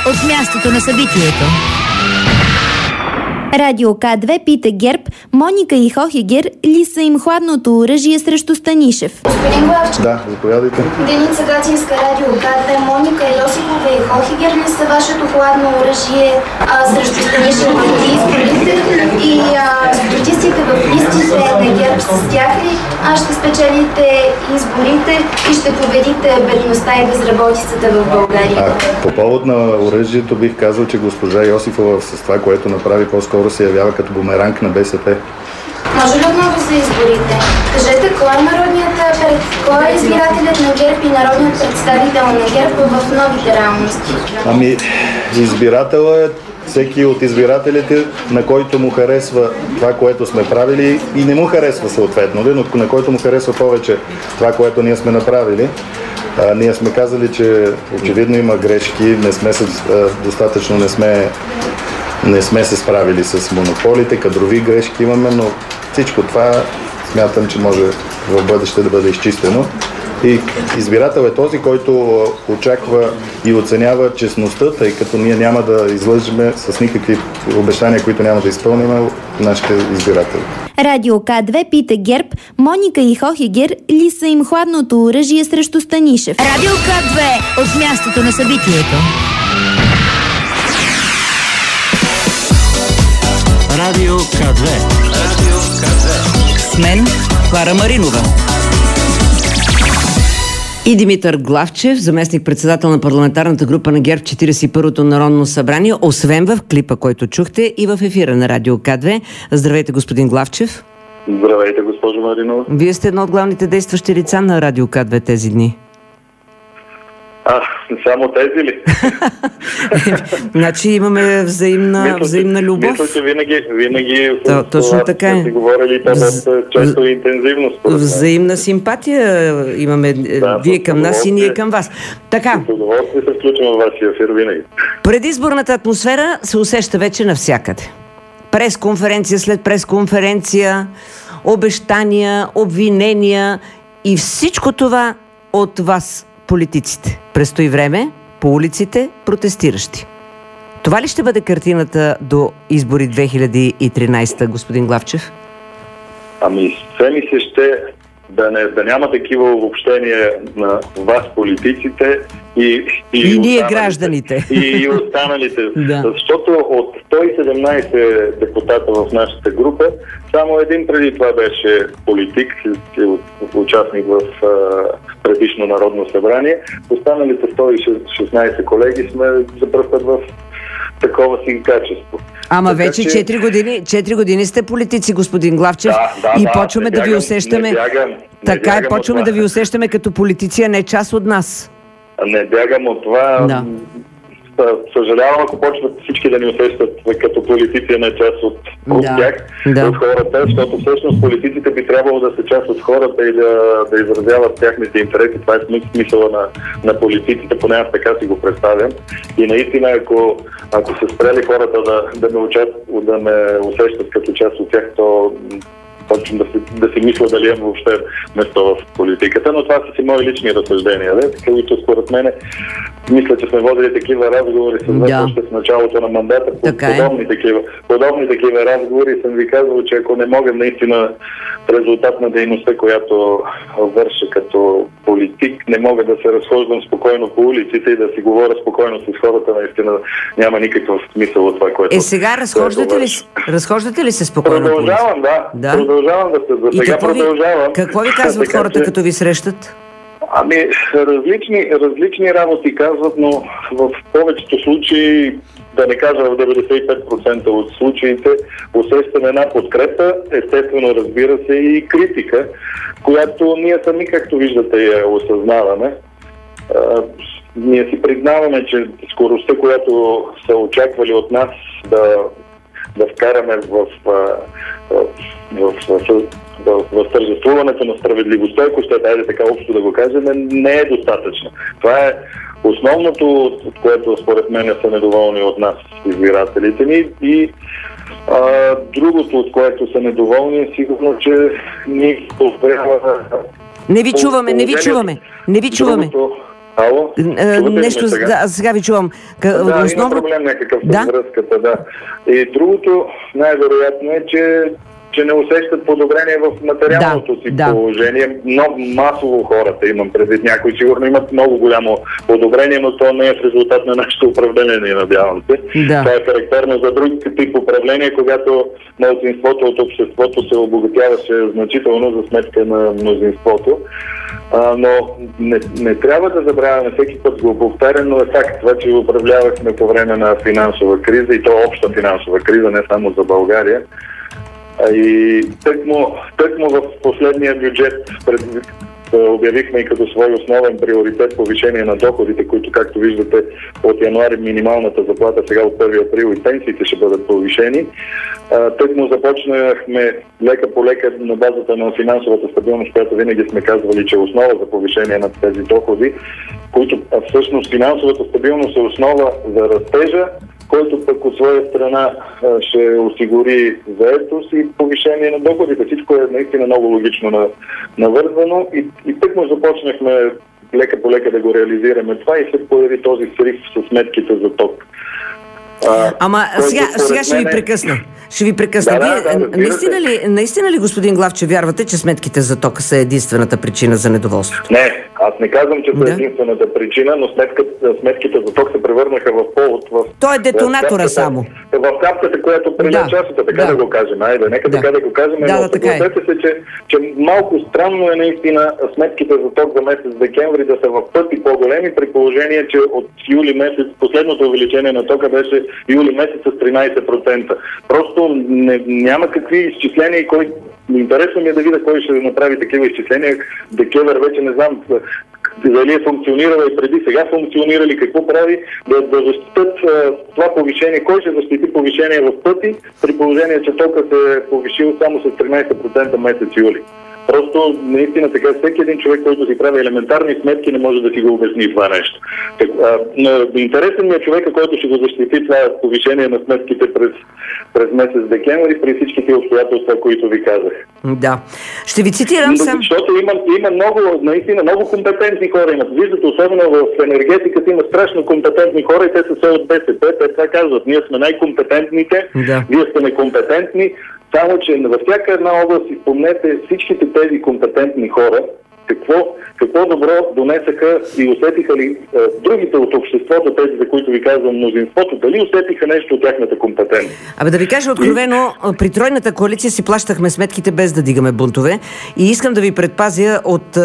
от мястото на събитието. Радио К2 пита ГЕРБ, Моника и Хохегер ли са им хладното оръжие срещу Станишев? Господин Главчев. Да, заповядайте. Деница Гатинска, Радио К2, Моника Йосифова и Хохегер ли са вашето хладно оръжие срещу Станишев преди изборите? И статистите в листите на ГЕРБ с тях ли ще спечелите изборите и ще победите бедността и безработицата в България? По повод на оръжието бих казал, че госпожа Йосифова с това, което направи, по-скоро се явява като бумеранг на БСП. Може ли отново за изборите? Кажете, кой е избирателят на ГЕРБ и народният представител на ГЕРБ в новите реалности? Избирателът е всеки от избирателите, на който му харесва това, което сме правили и не му харесва съответно, но на който му харесва повече това, което ние сме направили. Ние сме казали, че очевидно има грешки, достатъчно не сме се справили с монополите, кадрови грешки имаме, но всичко това смятам, че може в бъдеще да бъде изчистено. И избирател е този, който очаква и оценява честността, тъй като ние няма да излъжем с никакви обещания, които няма да изпълним нашите избиратели. Радио К2 пита ГЕРБ, Моника и Хохегер ли са им хладното оръжие срещу Станишев? Радио К2 от мястото на събитието. Радио К2. Радио К2. С мен Клара Маринова. И Димитър Главчев, заместник-председател на парламентарната група на ГЕРБ в 41-то Народно събрание, освен в клипа, който чухте, и в ефира на Радио К2. Здравейте, господин Главчев. Здравейте, госпожо Маринова. Вие сте едно от главните действащи лица на Радио К2 тези дни. Само тези ли? Значи имаме взаимна любов. Мисля, че винаги точно така е. Си говорили често и интензивно. Взаимна симпатия имаме вие към нас и ние към вас. Така. С удоволствие се включвам във вашия ефир винаги. Предизборната атмосфера се усеща вече навсякъде. Пресконференция след пресконференция, обещания, обвинения и всичко това от вас, политиците. Престои време по улиците протестиращи. Това ли ще бъде картината до избори 2013, господин Главчев? Все ми се ще да няма такива обобщения на вас, политиците, и ние гражданите. И останалите. Да. Защото от 117 депутата в нашата група, само един преди това беше политик, участник в предишно Народно събрание. Останалите 116 колеги сме за пръв път в такова си качество. Ама така, вече 4 години сте политици, господин Главчев, и почваме да ви усещаме. Почваме да ви усещаме като политици, а не част от нас. Не бягам от това. Да. Съжалявам, ако почват всички да ни усещат като политици, а не част от тях, от хората, защото всъщност политиците би трябвало да са част от хората и да изразяват тяхните интереси. Това е смисъла на политиците, поне аз така си го представям. И наистина, ако се спрели хората да ме усещат като част от тях, то почвам да си мисля дали имам въобще место в политиката, но това са си мои лични разсъждения, които според мен мисля, че сме водили такива разговори с вас още в началото на мандата, подобни такива разговори, съм ви казвал, че ако не мога наистина в резултат на дейността, която върша като политик, не мога да се разхождам спокойно по улиците и да си говоря спокойно с хората, наистина няма никакъв смисъл от това, което... Сега разхождате ли се спокойно? Продължавам, продължавам продължавам. Какво ви казват хората, като ви срещат? Различни работи казват, но в повечето случаи, да не кажа в 95% от случаите, усещаме една подкрепа, естествено, разбира се, и критика, която ние сами, както виждате, я осъзнаваме. Ние си признаваме, че скоростта, която са очаквали от нас да вкараме в тържествуването на справедливостта, ако ще даде така общо да го кажем, не е достатъчно. Това е основното, от което според мен са недоволни от нас избирателите ни, и другото, от което са недоволни, е сигурно, че ние Не ви чуваме. Ало? Нещо, сега ви чувам. Има проблем някакъв с връзката, да. И другото, най-вероятно е, че не усещат подобрение в материалното си положение. Много масово хората, имам предвид, някои сигурно имат много голямо подобрение, но то не е в резултат на нашето управление, надявам се. Това е характерно за друг тип управление, когато малцинството от обществото се обогатяваше значително за сметка на мнозинството. Но не трябва да забравяме, всеки път го повтарям, но е факт това, че управлявахме по време на финансова криза, и то обща финансова криза, не само за България. И тъкмо в последния бюджет обявихме и като свой основен приоритет повишение на доходите, които, както виждате, от януари минималната заплата, сега от 1 април и пенсиите ще бъдат повишени. Тъкмо започнахме лека по лека на базата на финансовата стабилност, която винаги сме казвали, че е основа за повишение на тези доходи, които всъщност финансовата стабилност е основа за растежа, който пък от своя страна ще осигури заетост и повишение на доходите. Всичко е наистина много логично навързвано и тъкмо започнахме лека по лека да го реализираме това и се появи този срив с сметките за ток. Сега ще ви прекъсна. Наистина ли, господин Главчев, вярвате, че сметките за тока са единствената причина за недоволството? Не, аз не казвам, че са единствената причина, но сметките за ток се превърнаха в повод. Той е детонатора само. В капката, която прилича чашата, така да го кажем. Нека така да го кажем. Съгласете се, че малко странно е наистина сметките за ток за месец декември да са в пъти по-големи, при положение, че от юли месец, последното увеличение на тока беше юли месец с 13%. Просто няма какви изчисления и интересно ми е да видя кой ще направи такива изчисления. ДКЕВР вече не знам дали е функционирала и преди, сега функционира ли, какво прави да защитят това повишение. Кой ще защити повишение в пъти, при положение, че тока се е повишил само с 13% месец юли. Просто наистина така всеки един човек, който си прави елементарни сметки, не може да си го обясни това нещо. Интересен ми е човека, който ще го защити това повишение на сметките през месец декември при всички тези обстоятелства, които ви казах. Да. Ще ви цитирам сам. Защото има наистина много компетентни хора. Виждате, особено в енергетиката има страшно компетентни хора и те са все от БСП. Те това казват. Ние сме най-компетентните, вие сте некомпетентни. Само, че във всяка една област си спомнете всичките тези компетентни хора, какво добро донесаха и усетиха ли другите от обществото, тези, за които ви казвам мнозинството, дали усетиха нещо от тяхната компетентност? Да ви кажа откровено, при тройната коалиция си плащахме сметките без да дигаме бунтове и искам да ви предпазя от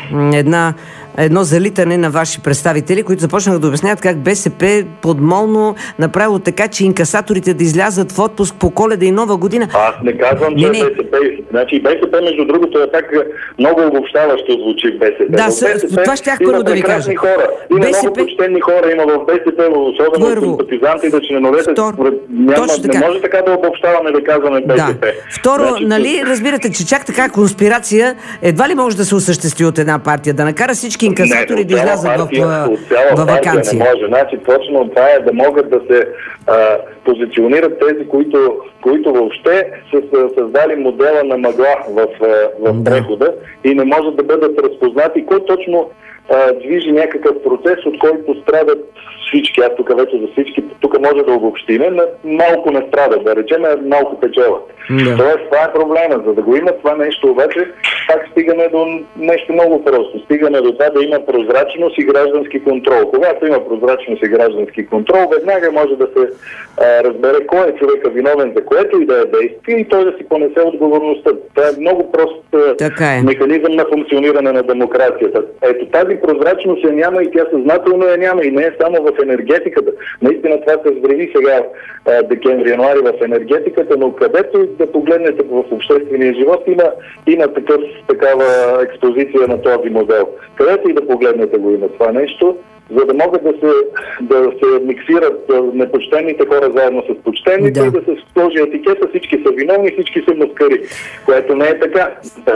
едно залитане на ваши представители, които започнаха да обясняват как БСП подмолно направило така, че инкасаторите да излязат в отпуск по Коледа и Нова година. Аз не казвам, че БСП. Значи БСП, между другото, е так много обобщаващо звучи в БСП. Да, това щях първо да ви кажа. Хора. Има много почтени хора, има в БСП, особено симпатизантите, членовете. Не може така да обобщаваме, да казваме БСП. Второ, нали разбирате, че чак така конспирация едва ли може да се осъществи от една партия, да накара всички инкасатори да излязат в ваканция. Не може. Значи точно това е да могат да се позиционират тези, които въобще са създали модела на мъгла в прехода и не могат да бъдат разпознати. Кой точно движи някакъв процес, от който страдат всички. Аз тук вече за всички, тук може да обобщиме, малко не страдат, да речем, малко печелят. Тоест, това е проблема. За да го има това нещо, обаче, пак стигаме до нещо много просто. Стигаме до това да има прозрачност и граждански контрол. Когато има прозрачност и граждански контрол, веднага може да се разбере кой е човека виновен за което и да е действие и той да си понесе отговорността. Това е много прост механизъм на функциониране на демокрацията. Ето тази прозрачност я няма и тя съзнателно я няма и не е само в енергетиката. Наистина това се взриви сега декември-януари в енергетиката, но където да погледнете в обществения живот има такава експозиция на този модел. Където и да погледнете го има това нещо, за да могат да се миксират непочтените хора заедно с почтените и да се сложи етикета, всички са виновни, всички са маскари, което не е така.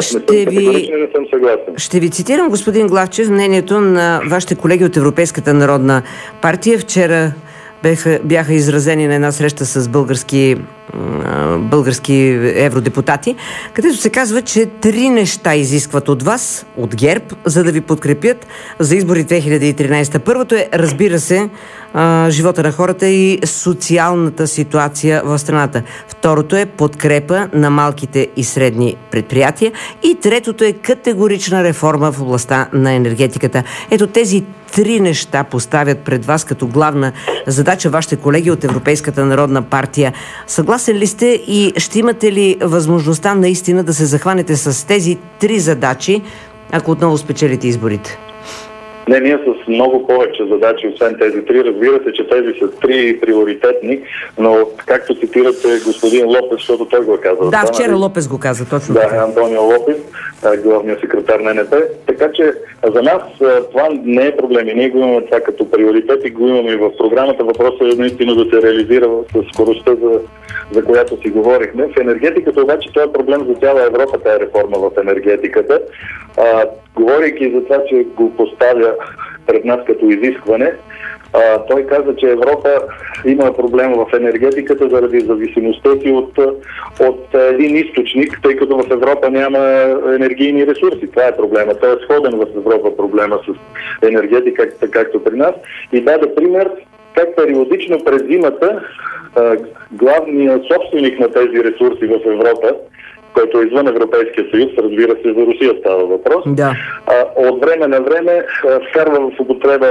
Не съм съгласен. Ще ви цитирам, господин Главчев, мнението на вашите колеги от Европейската народна партия. Вчера бяха изразени на една среща с български български евродепутати, където се казва, че 3 неща изискват от вас, от ГЕРБ, за да ви подкрепят за избори 2013. Първото е, разбира се, живота на хората и социалната ситуация в страната. Второто е подкрепа на малките и средни предприятия. И третото е категорична реформа в областта на енергетиката. Ето тези 3 неща поставят пред вас като главна задача вашите колеги от Европейската народна партия. Съгласен ли сте и ще имате ли възможността наистина да се захванете с тези 3 задачи, ако отново спечелите изборите? Не, ние с много повече задачи, освен тези 3. Разбира се, че тези са 3 приоритетни, но както цитирате господин Лопес, защото той го каза. Да, вчера Лопес го каза, точно. Да, Антонио Лопес, главният секретар на НП. Така че за нас това не е проблем. И ние го имаме това като приоритет и го имаме и в програмата. Въпросът е наистина да се реализира с скоростта, за която си говорихме. В енергетиката обаче това е проблем за цяла Европа, тази реформа в енергетиката. Говорейки за това, че го поставя пред нас като изискване, той каза, че Европа има проблем в енергетиката заради зависимостта си от един източник, тъй като в Европа няма енергийни ресурси. Това е проблема. Той е сходен в Европа проблема с енергетика, както при нас. И даде пример как периодично през зимата главният собственик на тези ресурси в Европа, който е извън Европейския съюз, разбира се, за Русия става въпрос, да. От време на време вкарва в употреба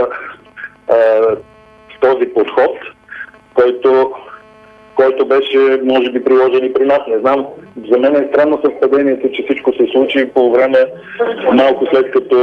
този подход, който беше, може би, приложен и при нас. Не знам, за мен е странно съвпадението, че всичко се случи по време, малко след като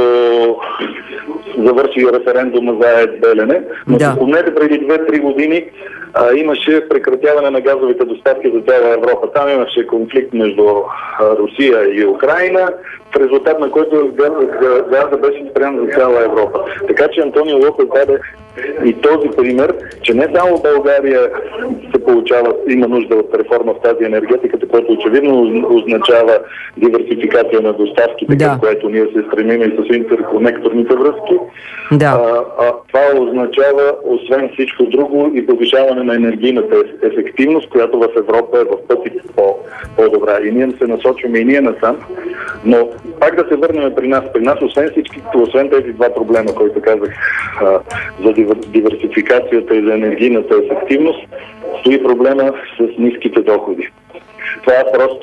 завърши референдума за АЕЦ Белене. Но да. Спомнете, преди 2-3 години имаше прекратяване на газовите доставки за цяла Европа. Там имаше конфликт между Русия и Украйна, в резултат на който газа беше спрян за цяла Европа. Така че Антонио Лопес даде и този пример, че не само България се получава, има нужда от реформа в тази енергетиката, което очевидно означава диверсификация на доставките, към което ние се стремим и с интерконекторните връзки. Да. Това означава, освен всичко друго, и повишаване на енергийната ефективност, която в Европа е в пъти по-добра. И ние се насочваме и ние насам. Но пак да се върнем при нас. При нас, освен тези 2 проблема, които казах, за диверсификацията и за енергийната ефективност, стои проблема с ниските доходи. Това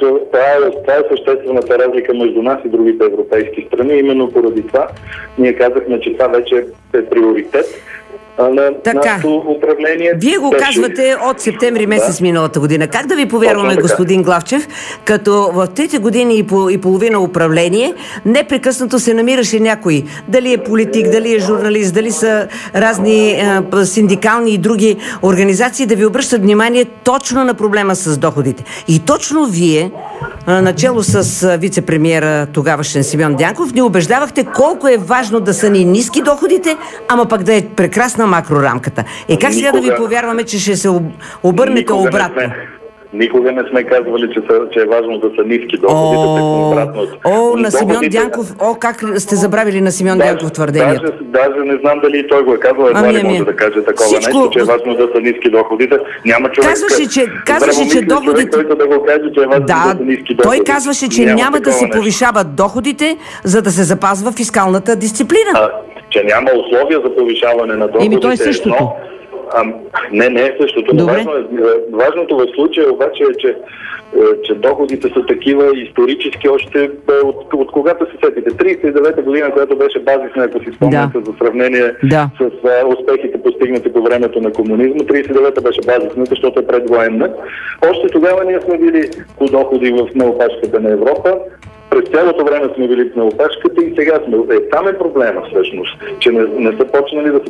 е съществената разлика между нас и другите европейски страни. Именно поради това ние казахме, че това вече е приоритет на нашето управление. Вие го казвате от септември месец миналата година. Как да ви повярваме, господин Главчев, като в 3 години и половина управление непрекъснато се намираше някой, дали е политик, дали е журналист, дали са разни синдикални и други организации, да ви обръщат внимание точно на проблема с доходите. И точно вие, начело с вице-премиера тогавашен Симеон Дянков, ни убеждавахте колко е важно да са ни ниски доходите, ама пък да е прекрасна макрорамката. Как сега да ви повярваме, че ще се обърнете обратно? Никога не сме казвали, че е важно да са ниски доходите. На Симеон Дянков, как сте забравили на Симеон Дянков твърдението? Даже не знам дали и той го е казал, едва ли може да каже такова нещо, че е важно да са ниски доходите. Няма човек, казваше, че доходите... който да го каже, че е важно да са ниски доходите. Той казваше, че няма да се повишават доходите, за да се запазва фискалната дисциплина. Че няма условия за повишаване на доходите. То е същото. Не е същото. Но важното в случая обаче е, че доходите са такива исторически още от когато се сетите. 39-та година, която беше базисна, ако си спомняте, за сравнение с успехите постигнати по времето на комунизма. 39-та беше базисна, защото е предвоенна. Още тогава ние сме били по доходи на опашката на Европа. През цялото време сме били на опашката и сега сме. Там е проблема всъщност, че не са почнали да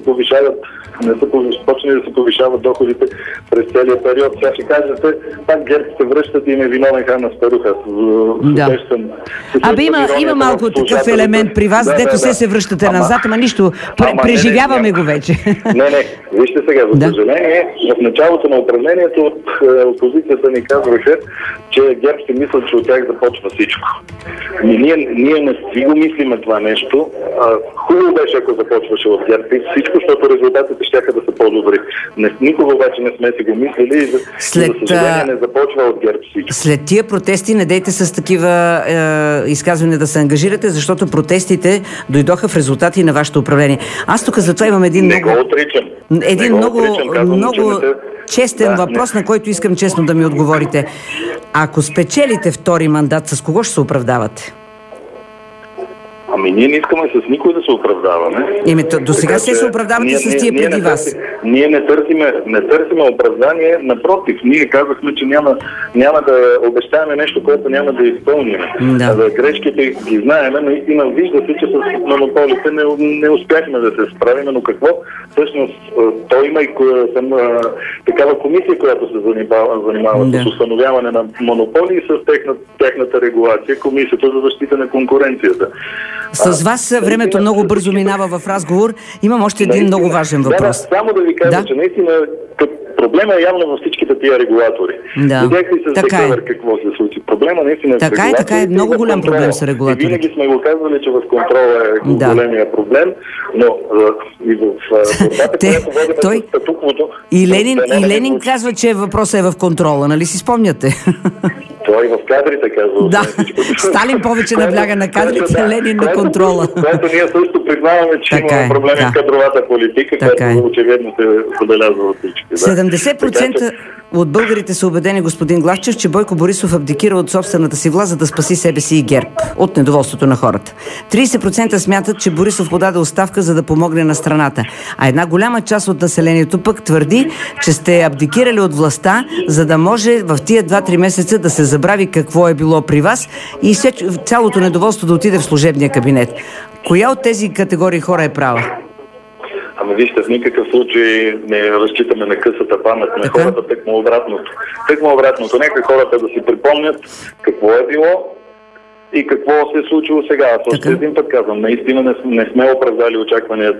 се повишават доходите през целия период. Сега ще кажете, пак ГЕРБ се връщат и им е виновен хан на старуха. Има малко такъв елемент при вас, дето се връщате назад, ама нищо, преживяваме го вече. Вижте сега, за съжаление, в началото на управлението от опозицията ни казваха, че ГЕРБ си мислят, че от тях започва всичко. Ние не си го мислиме това нещо. Хубаво беше, ако започваше от ГЕРБ и всичко, защото резултатите щяха да са по-добри. Никога обаче не сме си го мислили и за съжаление не започва от ГЕРБ всичко. След тия протести не дейте с такива изказвания да се ангажирате, защото протестите дойдоха в резултати на вашето управление. Аз тук затова имам един много честен въпрос, на който искам честно да ми отговорите. Ако спечелите втори мандат, с кого ще се оправдавате? Ние не искаме с никой да се оправдаваме. До сега се оправдавате с тия преди вас. Ние не търсиме оправдание, напротив, ние казахме, че няма да обещаваме нещо, което няма да изпълним. Да. Грешките ги знаем, наистина вижда се, че с монополите не успяхме да се справим, но какво? Всъщност, той има и такава комисия, която се занимава с установяване на монополи и с техната регулация, комисията за защита на конкуренцията. С вас времето много бързо минава в разговор. Имам още един много важен въпрос. Само да ви кажа, че наистина проблема е явно във всичките тия регулатори. Видяхте ли с ДКВР какво се случи? Проблема наистина е с регулаторите. Така е, много голям проблем с регулаторите. И винаги сме го казвали, че в контрола е големия проблем, но и в борбата, която водим с статуквото... И Ленин казва, че въпросът е в контрола, нали си спомняте? Той в кадрите казва. Да, Сталин повече набляга на кадрите, Ленин на контрола. Което ние също признаваме, че има проблеми в кадровата политика, която очевидно се забелязва от всички. 70% от българите са убедени, господин Главчев, че Бойко Борисов абдикира от собствената си власт, за да спаси себе си и ГЕРБ от недоволството на хората. 30% смятат, че Борисов подаде оставка, за да помогне на страната. А една голяма част от населението пък твърди, че сте абдикирали от властта, за да може в тия 2-3 месеца да се забрави какво е било при вас и цялото недоволство да отиде в служебния кабинет. Коя от тези категории хора е права? Вижте, в никакъв случай не разчитаме на късата памет на хората, тъкмо обратното. Нека хората да си припомнят какво е било и какво се е случило сега. Аз още един път казвам, наистина не сме оправдали очакванията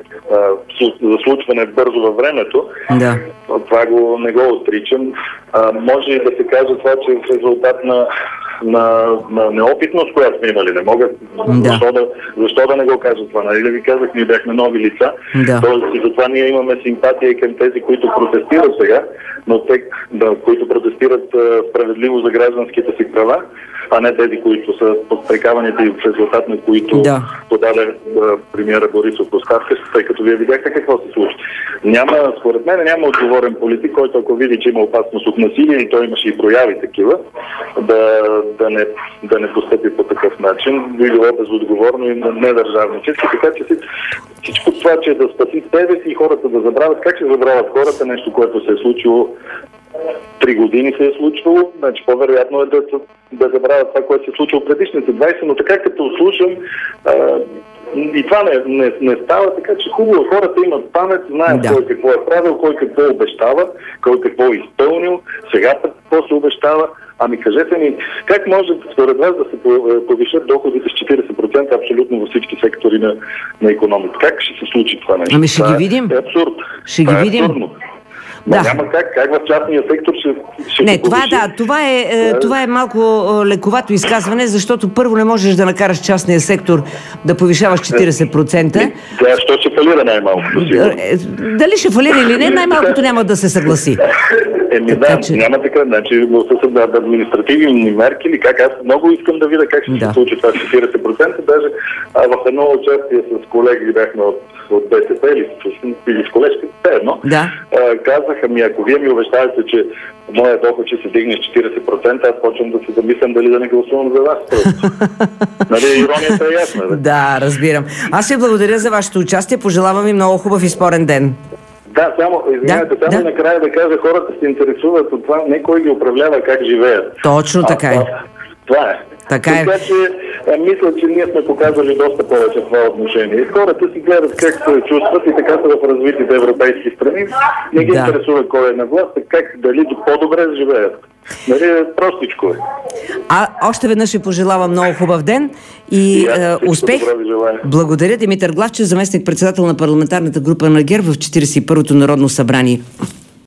за случване бързо във времето. Това не го отричам. Може и да се каже това, че в резултат на неопитност, която сме имали. Не мога. Защо да не го кажа това? Нали ви казах, ние бяхме нови лица. Тоест, и затова ние имаме симпатия и към тези, които протестират сега, но те, които протестират справедливо за гражданските си права, а не тези, които са подстрекаваните и в резултат на които подаде премиера Борисов оставка, тъй като вие видяхте какво се случи. Според мен няма отговорен политик, който ако види, че има опасност от насилие и той имаше и прояви такива, да не постъпи по такъв начин, било безотговорно и недържавнически. Така че всичко това, че да спаси себе си и хората да забравят, как ще забравят хората нещо, което се е случило 3 години се е случвало, значи по-вероятно е да забравят това, което се е случило предишните 20, но така като слушам, и това не става, така че хубаво, хората имат памет, знаят кой какво е правил, кой какво обещава, кой какво е изпълнил, сега какво се обещава. Кажете ми, как може според вас да се повишат доходите с 40% абсолютно във всички сектори на икономика? Как ще се случи това нещо? Ще ги видим. Е абсурд. Ще ги видим. Няма как в частния сектор ще не, това е малко лековато изказване, защото първо не можеш да накараш частния сектор да повишаваш 40%. Що ще фалира най-малко? Дали ще фалира или не, най-малкото няма да се съгласи. Няма така. Значи, с административни мерки или как? Аз много искам да видя как ще се случи това 40%. Даже в едно участие с колеги бяхме от БСП или с колежки, едно. Казаха ми, ако вие ми обещавате, че моят доход ще се дигне с 40%, аз почвам да се замислям дали да не гласувам за вас. Нали, иронията е ясна. Да, разбирам. Аз ви благодаря за вашето участие. Пожелавам ви много хубав и спорен ден. Само накрая да кажа, хората се интересуват от това, не кой ги управлява, как живеят. Точно така е. Това е. Така че мисля, че ние сме показали доста повече в това отношение. Хората си гледат как се чувстват и така са в развитите европейски страни. Не ги интересува кой е на власт, дали по-добре живеят. Нали, простичко е. Още веднъж ви пожелавам много хубав ден и успех. Благодаря. Димитър Главчев, заместник председател на парламентарната група на ГЕРБ в 41-то Народно събрание.